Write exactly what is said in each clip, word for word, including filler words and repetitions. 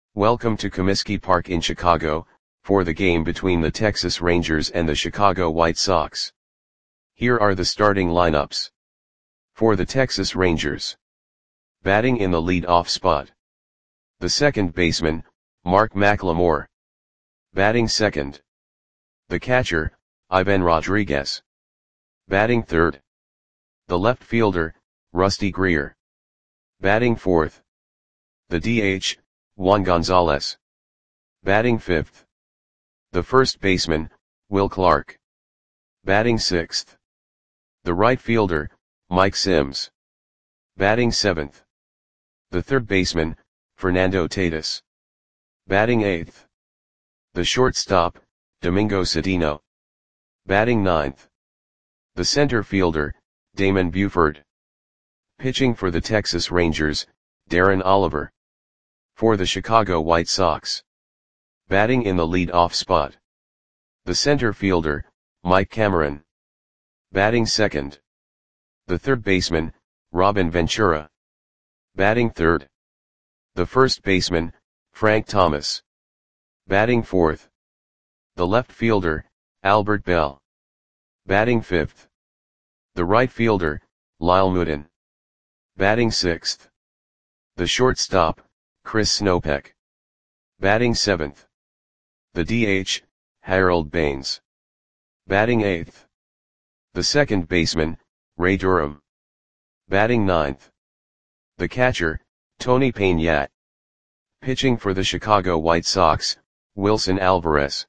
Welcome to Comiskey Park in Chicago, for the game between the Texas Rangers and the Chicago White Sox. Here are the starting lineups. For the Texas Rangers. Batting in the lead-off spot. The second baseman, Mark McLemore. Batting second. The catcher, Ivan Rodriguez. Batting third. The left fielder, Rusty Greer. Batting fourth. The D H, Juan Gonzalez. Batting fifth. The first baseman, Will Clark. Batting sixth. The right fielder, Mike Sims. Batting seventh. The third baseman, Fernando Tatis. Batting eighth. The shortstop, Domingo Cedeno. Batting ninth. The center fielder, Damon Buford. Pitching for the Texas Rangers, Darren Oliver. For the Chicago White Sox. Batting in the lead-off spot. The center fielder, Mike Cameron. Batting second. The third baseman, Robin Ventura. Batting third. The first baseman, Frank Thomas. Batting fourth. The left fielder, Albert Bell. Batting fifth. The right fielder, Lyle Mutin. Batting sixth. The shortstop, Chris Snopek. Batting seventh. The D H, Harold Baines. Batting eighth. The second baseman, Ray Durham. Batting ninth. The catcher, Tony Peña. Pitching for the Chicago White Sox, Wilson Alvarez.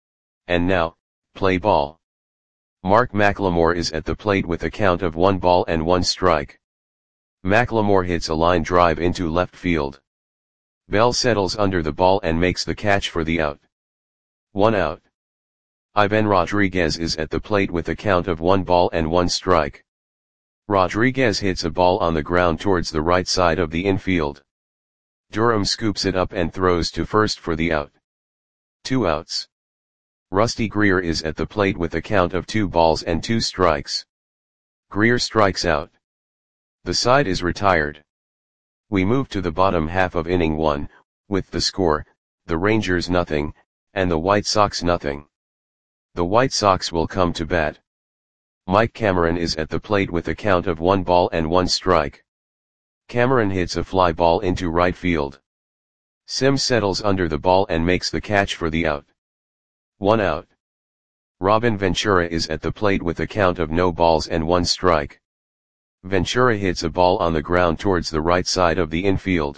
And now, play ball. Mark McLemore is at the plate with a count of one ball and one strike. McLemore hits a line drive into left field. Bell settles under the ball and makes the catch for the out. One out. Ivan Rodriguez is at the plate with a count of one ball and one strike. Rodriguez hits a ball on the ground towards the right side of the infield. Durham scoops it up and throws to first for the out. Two outs. Rusty Greer is at the plate with a count of two balls and two strikes. Greer strikes out. The side is retired. We move to the bottom half of inning one, with the score, the Rangers nothing, and the White Sox nothing. The White Sox will come to bat. Mike Cameron is at the plate with a count of one ball and one strike. Cameron hits a fly ball into right field. Sims settles under the ball and makes the catch for the out. One out. Robin Ventura is at the plate with a count of no balls and one strike. Ventura hits a ball on the ground towards the right side of the infield.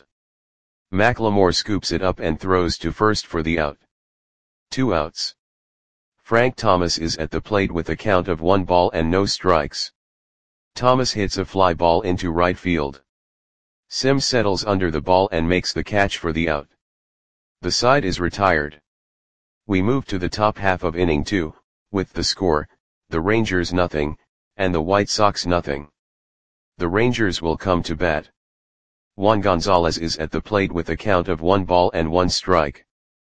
McLemore scoops it up and throws to first for the out. Two outs. Frank Thomas is at the plate with a count of one ball and no strikes. Thomas hits a fly ball into right field. Sims settles under the ball and makes the catch for the out. The side is retired. We move to the top half of inning two, with the score, the Rangers nothing, and the White Sox nothing. The Rangers will come to bat. Juan Gonzalez is at the plate with a count of one ball and one strike.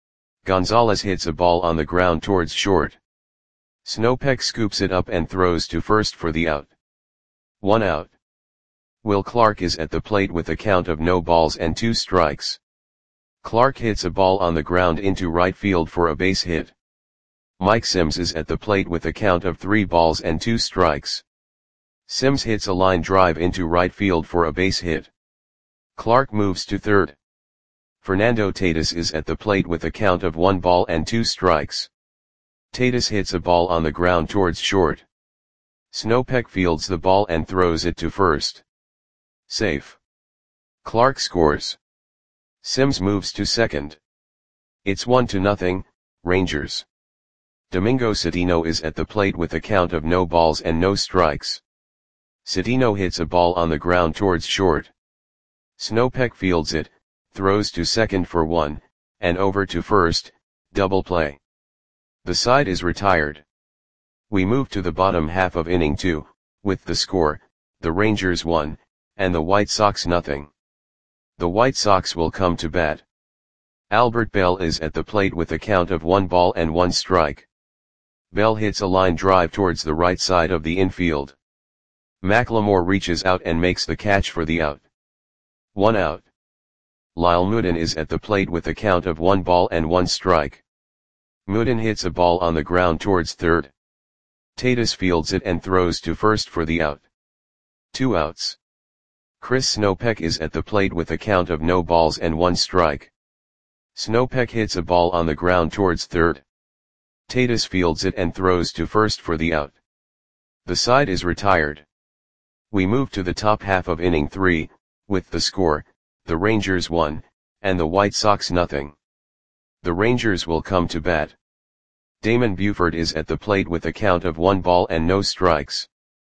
Gonzalez hits a ball on the ground towards short. Snopek scoops it up and throws to first for the out. One out. Will Clark is at the plate with a count of no balls and two strikes. Clark hits a ball on the ground into right field for a base hit. Mike Sims is at the plate with a count of three balls and two strikes. Sims hits a line drive into right field for a base hit. Clark moves to third. Fernando Tatis is at the plate with a count of one ball and two strikes. Tatis hits a ball on the ground towards short. Snopek fields the ball and throws it to first. Safe. Clark scores. Sims moves to second. It's one to nothing, Rangers. Domingo Cedeno is at the plate with a count of no balls and no strikes. Cedeno hits a ball on the ground towards short. Snopek fields it, throws to second for one, and over to first, double play. The side is retired. We move to the bottom half of inning two, with the score, the Rangers one, and the White Sox nothing. The White Sox will come to bat. Albert Bell is at the plate with a count of one ball and one strike. Bell hits a line drive towards the right side of the infield. McLemore reaches out and makes the catch for the out. One out. Lyle Mutin is at the plate with a count of one ball and one strike. Mutin hits a ball on the ground towards third. Tatis fields it and throws to first for the out. Two outs. Chris Snopek is at the plate with a count of no balls and one strike. Snopek hits a ball on the ground towards third. Tatis fields it and throws to first for the out. The side is retired. We move to the top half of inning three, with the score, the Rangers one, and the White Sox nothing. The Rangers will come to bat. Damon Buford is at the plate with a count of one ball and no strikes.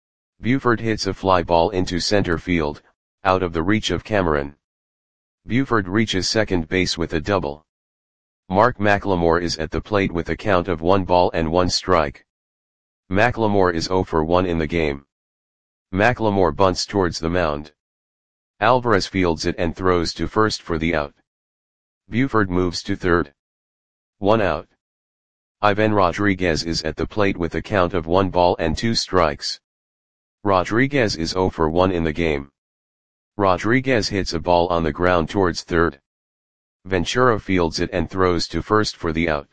Buford hits a fly ball into center field, out of the reach of Cameron. Buford reaches second base with a double. Mark McLemore is at the plate with a count of one ball and one strike. McLemore is zero for one in the game. McLemore bunts towards the mound. Alvarez fields it and throws to first for the out. Buford moves to third. One out. Ivan Rodriguez is at the plate with a count of one ball and two strikes. Rodriguez is zero for one in the game. Rodriguez hits a ball on the ground towards third. Ventura fields it and throws to first for the out.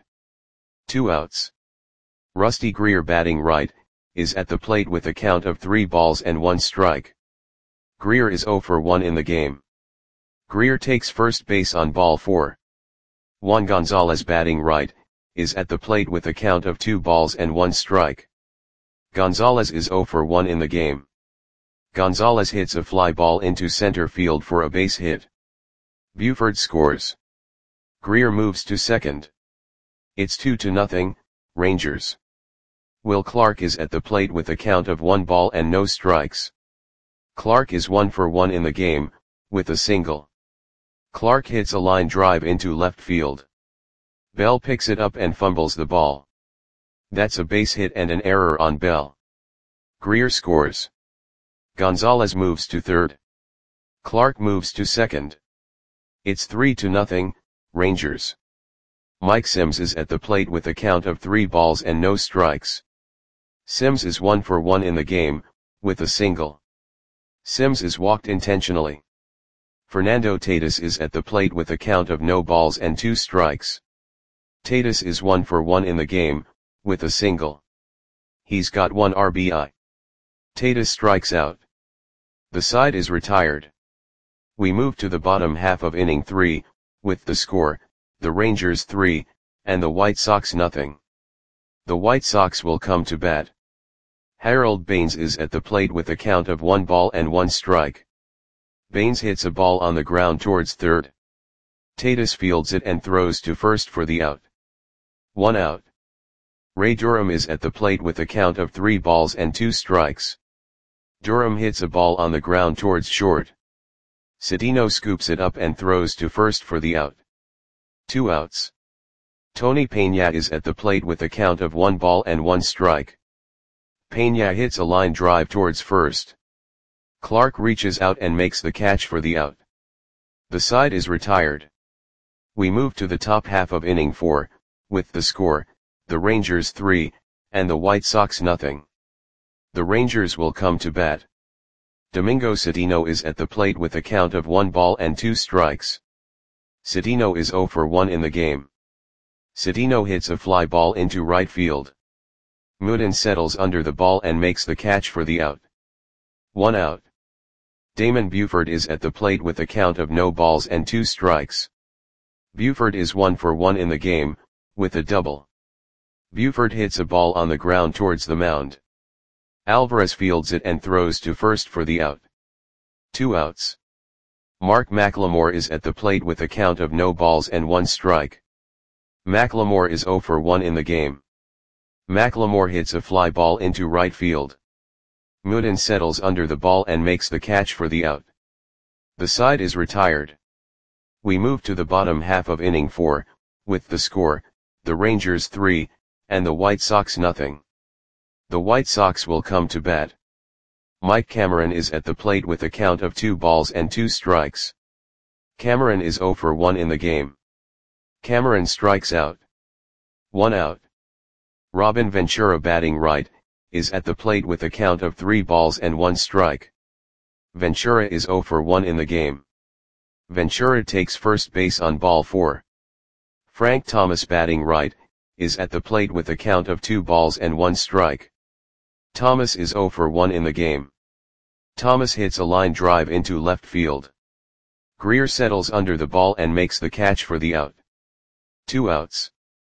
Two outs. Rusty Greer, batting right, is at the plate with a count of three balls and one strike. Greer is zero for one in the game. Greer takes first base on ball four. Juan Gonzalez, batting right, is at the plate with a count of two balls and one strike. Gonzalez is zero for one in the game. Gonzalez hits a fly ball into center field for a base hit. Buford scores. Greer moves to second. It's two to nothing, Rangers. Will Clark is at the plate with a count of one ball and no strikes. Clark is one for one in the game, with a single. Clark hits a line drive into left field. Bell picks it up and fumbles the ball. That's a base hit and an error on Bell. Greer scores. Gonzalez moves to third. Clark moves to second. It's three to nothing, Rangers. Mike Sims is at the plate with a count of three balls and no strikes. Sims is one for one in the game, with a single. Sims is walked intentionally. Fernando Tatis is at the plate with a count of no balls and two strikes. Tatis is one for one in the game, with a single. He's got one R B I. Tatis strikes out. The side is retired. We move to the bottom half of inning three, with the score, the Rangers three, and the White Sox nothing. The White Sox will come to bat. Harold Baines is at the plate with a count of one ball and one strike. Baines hits a ball on the ground towards third. Tatis fields it and throws to first for the out. One out. Ray Durham is at the plate with a count of three balls and two strikes. Durham hits a ball on the ground towards short. Cedeno scoops it up and throws to first for the out. Two outs. Tony Peña is at the plate with a count of one ball and one strike. Peña hits a line drive towards first. Clark reaches out and makes the catch for the out. The side is retired. We move to the top half of inning four, with the score, the Rangers three, and the White Sox nothing. The Rangers will come to bat. Domingo Cedeno is at the plate with a count of one ball and two strikes. Cedeno is zero for one in the game. Cedeno hits a fly ball into right field. Mutin settles under the ball and makes the catch for the out. One out. Damon Buford is at the plate with a count of no balls and two strikes. Buford is one for one in the game, with a double. Buford hits a ball on the ground towards the mound. Alvarez fields it and throws to first for the out. Two outs. Mark McLemore is at the plate with a count of no balls and one strike. McLemore is zero for one in the game. McLemore hits a fly ball into right field. Mutin settles under the ball and makes the catch for the out. The side is retired. We move to the bottom half of inning four, with the score, the Rangers three, and the White Sox nothing. The White Sox will come to bat. Mike Cameron is at the plate with a count of two balls and two strikes. Cameron is zero for one in the game. Cameron strikes out. One out. Robin Ventura, batting right, is at the plate with a count of three balls and one strike. Ventura is zero for one in the game. Ventura takes first base on ball four. Frank Thomas, batting right, is at the plate with a count of two balls and one strike. Thomas is zero for one in the game. Thomas hits a line drive into left field. Greer settles under the ball and makes the catch for the out. Two outs.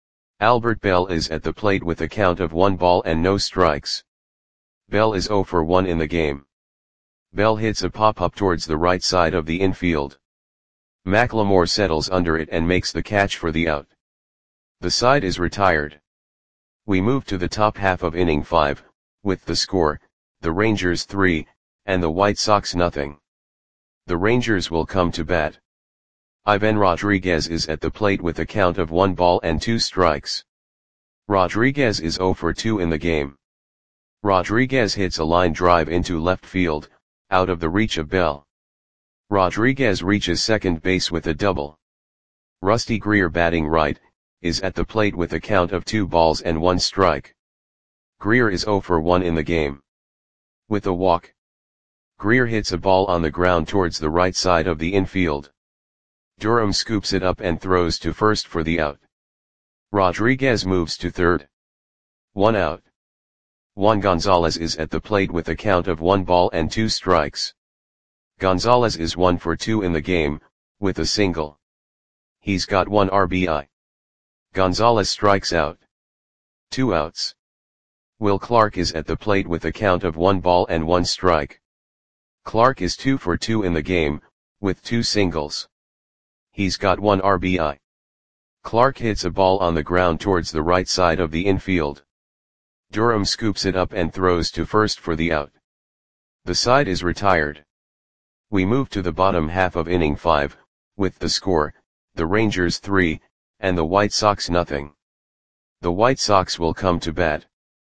Albert Bell is at the plate with a count of one ball and no strikes. Bell is zero for one in the game. Bell hits a pop-up towards the right side of the infield. McLemore settles under it and makes the catch for the out. The side is retired. We move to the top half of inning five, with the score, the Rangers three, and the White Sox nothing. The Rangers will come to bat. Ivan Rodriguez is at the plate with a count of one ball and two strikes. Rodriguez is zero for two in the game. Rodriguez hits a line drive into left field, out of the reach of Bell. Rodriguez reaches second base with a double. Rusty Greer, batting right, is at the plate with a count of two balls and one strike. Greer is zero for one in the game. With a walk, Greer hits a ball on the ground towards the right side of the infield. Durham scoops it up and throws to first for the out. Rodriguez moves to third. One out. Juan Gonzalez is at the plate with a count of one ball and two strikes. Gonzalez is one for two in the game, with a single. He's got one R B I. Gonzalez strikes out. Two outs. Will Clark is at the plate with a count of one ball and one strike. Clark is two for two in the game, with two singles. He's got one R B I. Clark hits a ball on the ground towards the right side of the infield. Durham scoops it up and throws to first for the out. The side is retired. We move to the bottom half of inning five, with the score, the Rangers three, and the White Sox nothing. The White Sox will come to bat.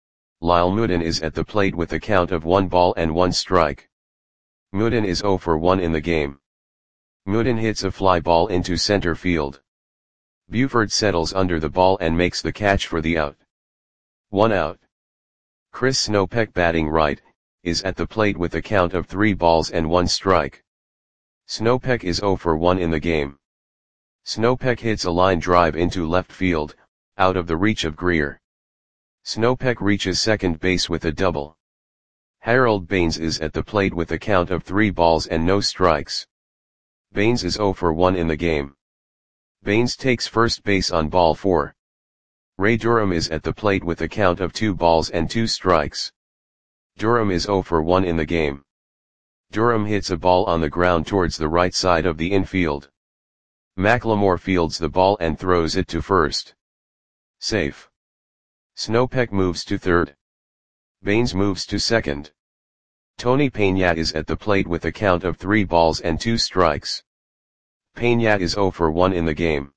Lyle Moodin is at the plate with a count of one ball and one strike. Moodin is zero for one in the game. Moodin hits a fly ball into center field. Buford settles under the ball and makes the catch for the out. One out. Chris Snopek, batting right, is at the plate with a count of three balls and one strike. Snopek is zero for one in the game. Snopek hits a line drive into left field, out of the reach of Greer. Snopek reaches second base with a double. Harold Baines is at the plate with a count of three balls and no strikes. Baines is zero for one in the game. Baines takes first base on ball four. Ray Durham is at the plate with a count of two balls and two strikes. Durham is zero for one in the game. Durham hits a ball on the ground towards the right side of the infield. McLemore fields the ball and throws it to first. Safe. Snopek moves to third. Baines moves to second. Tony Peña is at the plate with a count of three balls and two strikes. Peña is zero for one in the game.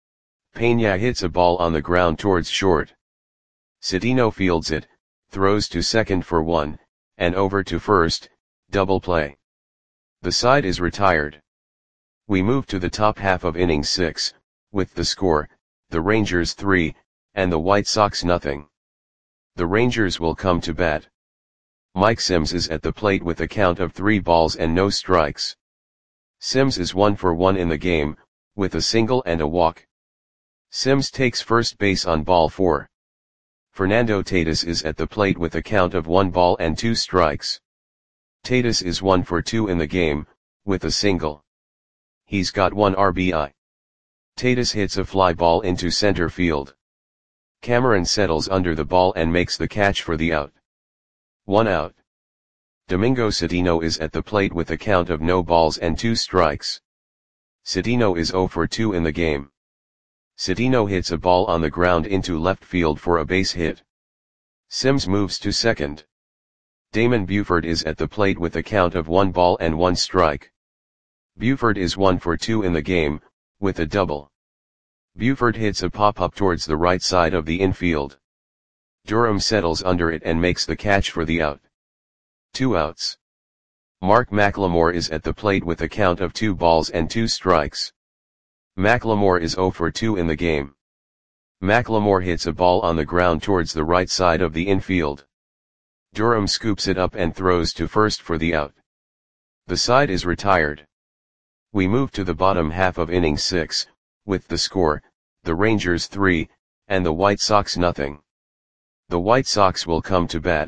Peña hits a ball on the ground towards short. Cedeno fields it, throws to second for one, and over to first, double play. The side is retired. We move to the top half of inning six, with the score, the Rangers three, and the White Sox nothing. The Rangers will come to bat. Mike Sims is at the plate with a count of three balls and no strikes. Sims is one for one in the game, with a single and a walk. Sims takes first base on ball four. Fernando Tatis is at the plate with a count of one ball and two strikes. Tatis is one for two in the game, with a single. He's got one R B I. Tatis hits a fly ball into center field. Cameron settles under the ball and makes the catch for the out. One out. Domingo Cedeno is at the plate with a count of no balls and two strikes. Cedeno is zero for two in the game. Cedeno hits a ball on the ground into left field for a base hit. Sims moves to second. Damon Buford is at the plate with a count of one ball and one strike. Buford is one for two in the game, with a double. Buford hits a pop-up towards the right side of the infield. Durham settles under it and makes the catch for the out. Two outs. Mark McLemore is at the plate with a count of two balls and two strikes. McLemore is zero for two in the game. McLemore hits a ball on the ground towards the right side of the infield. Durham scoops it up and throws to first for the out. The side is retired. We move to the bottom half of inning six, with the score, the Rangers three, and the White Sox nothing. The White Sox will come to bat.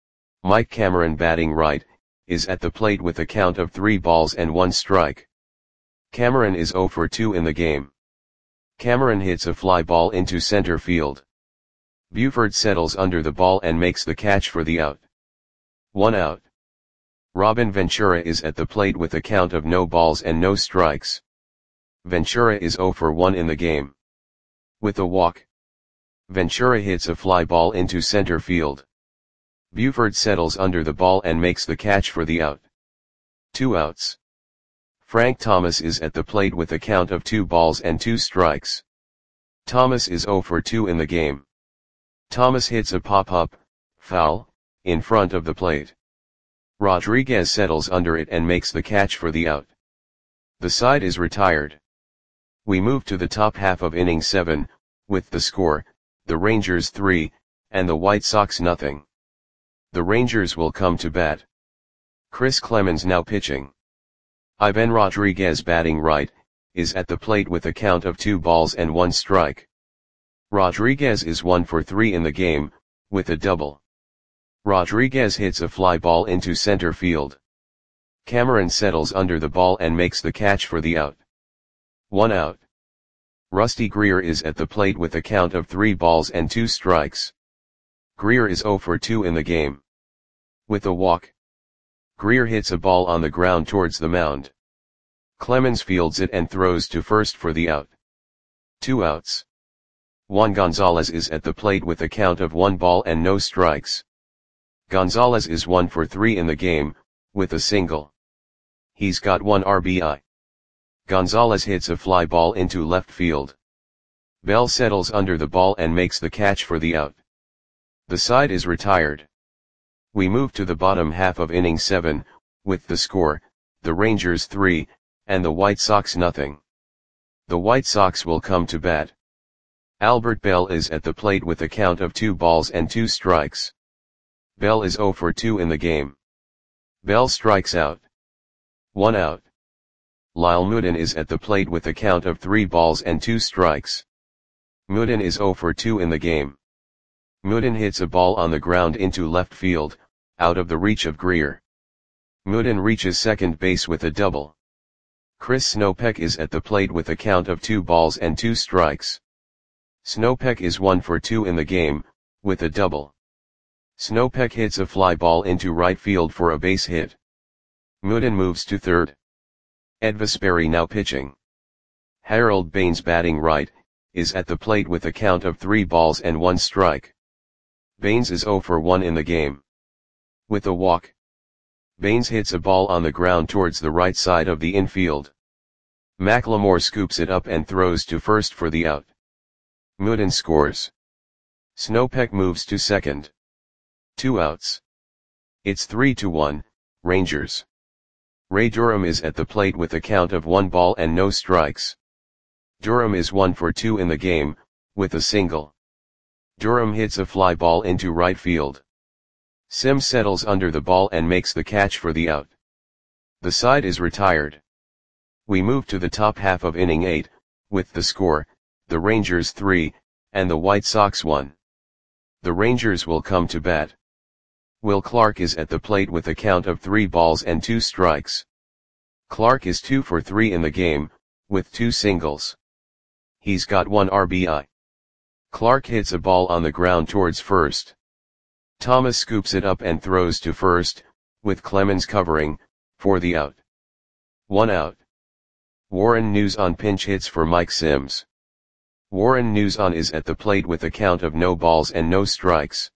Mike Cameron, batting right, is at the plate with a count of three balls and one strike. Cameron is oh for two in the game. Cameron hits a fly ball into center field. Buford settles under the ball and makes the catch for the out. One out. Robin Ventura is at the plate with a count of no balls and no strikes. Ventura is oh for one in the game. With a walk, Ventura hits a fly ball into center field. Buford settles under the ball and makes the catch for the out. Two outs. Frank Thomas is at the plate with a count of two balls and two strikes. Thomas is oh for two in the game. Thomas hits a pop-up, foul, in front of the plate. Rodriguez settles under it and makes the catch for the out. The side is retired. We move to the top half of inning seven, with the score, the Rangers three, and the White Sox nothing. The Rangers will come to bat. Chris Clemens now pitching. Ivan Rodriguez, batting right, is at the plate with a count of two balls and one strike. Rodriguez is one for three in the game, with a double. Rodriguez hits a fly ball into center field. Cameron settles under the ball and makes the catch for the out. One out. Rusty Greer is at the plate with a count of three balls and two strikes. Greer is oh for two in the game. With a walk, Greer hits a ball on the ground towards the mound. Clemens fields it and throws to first for the out. Two outs. Juan Gonzalez is at the plate with a count of one ball and no strikes. Gonzalez is one for three in the game, with a single. He's got one R B I. Gonzalez hits a fly ball into left field. Bell settles under the ball and makes the catch for the out. The side is retired. We move to the bottom half of inning seven, with the score, the Rangers three, and the White Sox nothing. The White Sox will come to bat. Albert Bell is at the plate with a count of two balls and two strikes. Bell is oh for two in the game. Bell strikes out. One out. Lyle Moodin is at the plate with a count of three balls and two strikes. Moodin is oh for two in the game. Moodin hits a ball on the ground into left field, out of the reach of Greer. Moodin reaches second base with a double. Chris Snopek is at the plate with a count of two balls and two strikes. Snopek is one for two in the game, with a double. Snopek hits a fly ball into right field for a base hit. Moodin moves to third. Ed Vesperi now pitching. Harold Baines, batting right, is at the plate with a count of three balls and one strike. Baines is oh for one in the game. With a walk, Baines hits a ball on the ground towards the right side of the infield. McLemore scoops it up and throws to first for the out. Moodin scores. Snopek moves to second. Two outs. It's three to one, Rangers. Ray Durham is at the plate with a count of one ball and no strikes. Durham is one for two in the game, with a single. Durham hits a fly ball into right field. Sims settles under the ball and makes the catch for the out. The side is retired. We move to the top half of inning eight, with the score, the Rangers three, and the White Sox one. The Rangers will come to bat. Will Clark is at the plate with a count of three balls and two strikes. Clark is two for three in the game, with two singles. He's got one R B I. Clark hits a ball on the ground towards first. Thomas scoops it up and throws to first, with Clemens covering, for the out. One out. Warren Nuzon pinch hits for Mike Sims. Warren Nuzon is at the plate with a count of no balls and no strikes.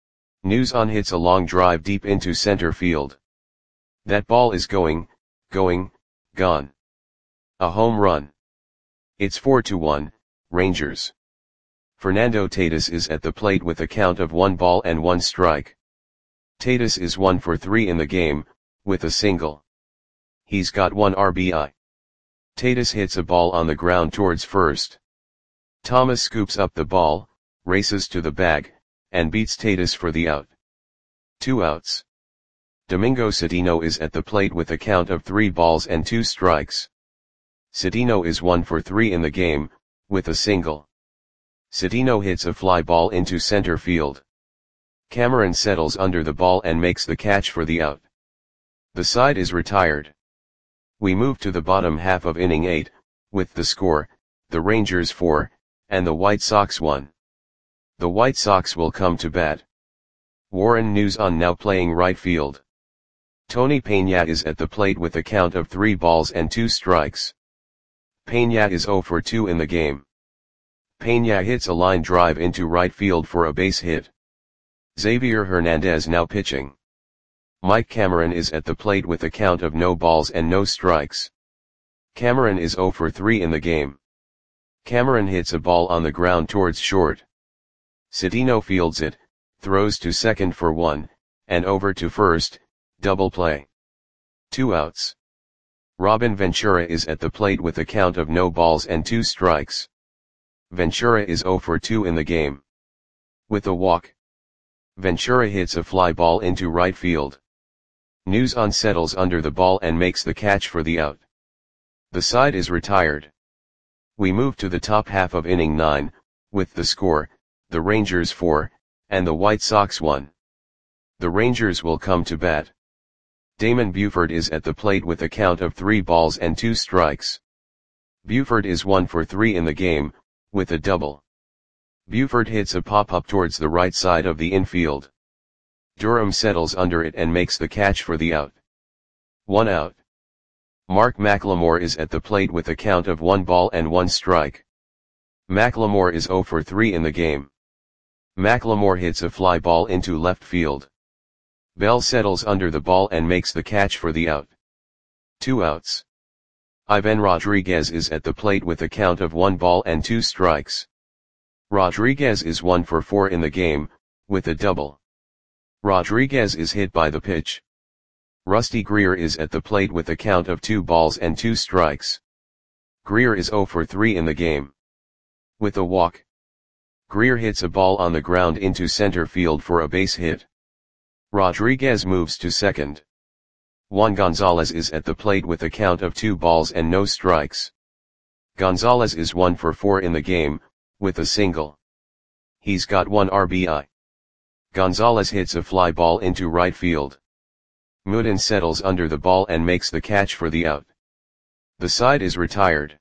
Nuzon hits a long drive deep into center field. That ball is going, going, gone. A home run. It's four to one, Rangers. Fernando Tatis is at the plate with a count of one ball and one strike. Tatis is one for three in the game, with a single. He's got one R B I. Tatis hits a ball on the ground towards first. Thomas scoops up the ball, races to the bag, and beats Tatis for the out. Two outs. Domingo Citino is at the plate with a count of three balls and two strikes. Cedeno is one for three in the game, with a single. Cedeno hits a fly ball into center field. Cameron settles under the ball and makes the catch for the out. The side is retired. We move to the bottom half of inning eight, with the score, the Rangers four, and the White Sox one. The White Sox will come to bat. Warren Nuzon now playing right field. Tony Peña is at the plate with a count of three balls and two strikes. Peña is zero for two in the game. Peña hits a line drive into right field for a base hit. Xavier Hernandez now pitching. Mike Cameron is at the plate with a count of no balls and no strikes. Cameron is zero for three in the game. Cameron hits a ball on the ground towards short. Cedeno fields it, throws to second for one, and over to first, double play. Two outs. Robin Ventura is at the plate with a count of no balls and two strikes. Ventura is zero for two in the game. With a walk. Ventura hits a fly ball into right field. Nuzon settles under the ball and makes the catch for the out. The side is retired. We move to the top half of inning nine, with the score, the Rangers four, and the White Sox one. The Rangers will come to bat. Damon Buford is at the plate with a count of three balls and two strikes. Buford is one for three in the game, with a double. Buford hits a pop-up towards the right side of the infield. Durham settles under it and makes the catch for the out. One out. Mark McLemore is at the plate with a count of one ball and one strike. McLemore is zero for three in the game. McLemore hits a fly ball into left field. Bell settles under the ball and makes the catch for the out. Two outs. Ivan Rodriguez is at the plate with a count of one ball and two strikes. Rodriguez is one for four in the game, with a double. Rodriguez is hit by the pitch. Rusty Greer is at the plate with a count of two balls and two strikes. Greer is zero for three in the game. With a walk. Greer hits a ball on the ground into center field for a base hit. Rodriguez moves to second. Juan Gonzalez is at the plate with a count of two balls and no strikes. Gonzalez is one for four in the game, with a single. He's got one R B I. Gonzalez hits a fly ball into right field. Mooden settles under the ball and makes the catch for the out. The side is retired.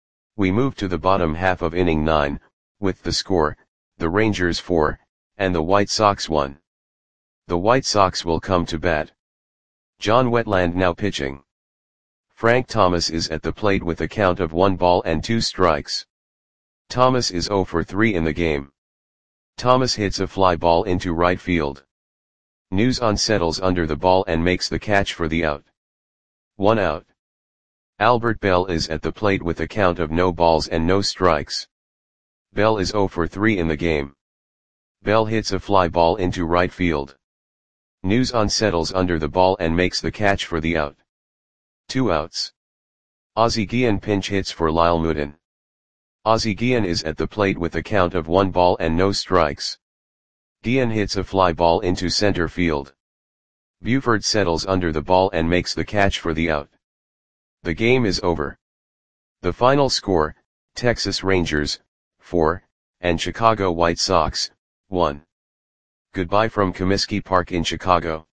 We move to the bottom half of inning nine, with the score, the Rangers four, and the White Sox one. The White Sox will come to bat. John Wetland now pitching. Frank Thomas is at the plate with a count of one ball and two strikes. Thomas is zero for three in the game. Thomas hits a fly ball into right field. Nuzon settles under the ball and makes the catch for the out. One out. Albert Bell is at the plate with a count of no balls and no strikes. Bell is zero for three in the game. Bell hits a fly ball into right field. Nuzon settles under the ball and makes the catch for the out. Two outs. Ozzie Guillen pinch hits for Lyle Mooden. Ozzie Guillen is at the plate with a count of one ball and no strikes. Guillen hits a fly ball into center field. Buford settles under the ball and makes the catch for the out. The game is over. The final score, Texas Rangers, four, and Chicago White Sox, one. Goodbye from Comiskey Park in Chicago.